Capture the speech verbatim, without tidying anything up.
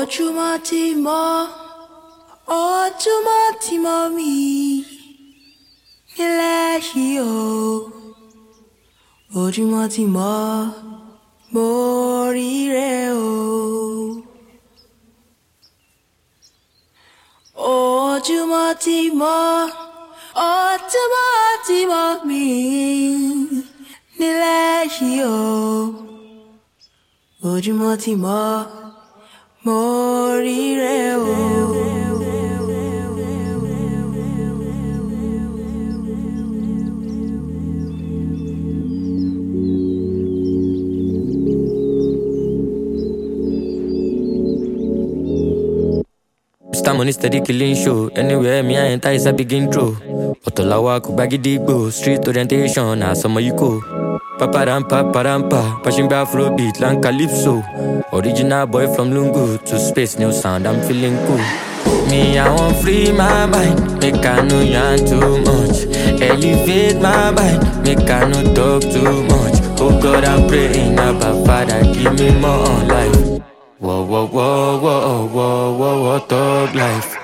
Ojúmọ́ ti mọ́, ojúmọ́ ti mọ́ mi nílẹ̀ yìí o. Ojúmọ́ ti mọ́, mo ríre o. Ojúmọ́ ti mọ́, ojúmọ́ ti mọ́ mi nílẹ̀ yìí o. Ojúmọ́ ti mọ́, mo ríre o. Mister Money steady killing show. Anywhere me I enter is a begin throw. Otolawa kubagidigbo. Street orientation na some you go. Paparampa parampa. Pushing back afrobeat like calypso. Original boy from Lungu to space new sound. I'm feeling cool. Me I want free my mind. Make I know yarn too much. Elevate my mind. Make I no talk too much. Oh God I'm praying about Father give me more life. Whoa, whoa, whoa, whoa, whoa, whoa, whoa, thug life.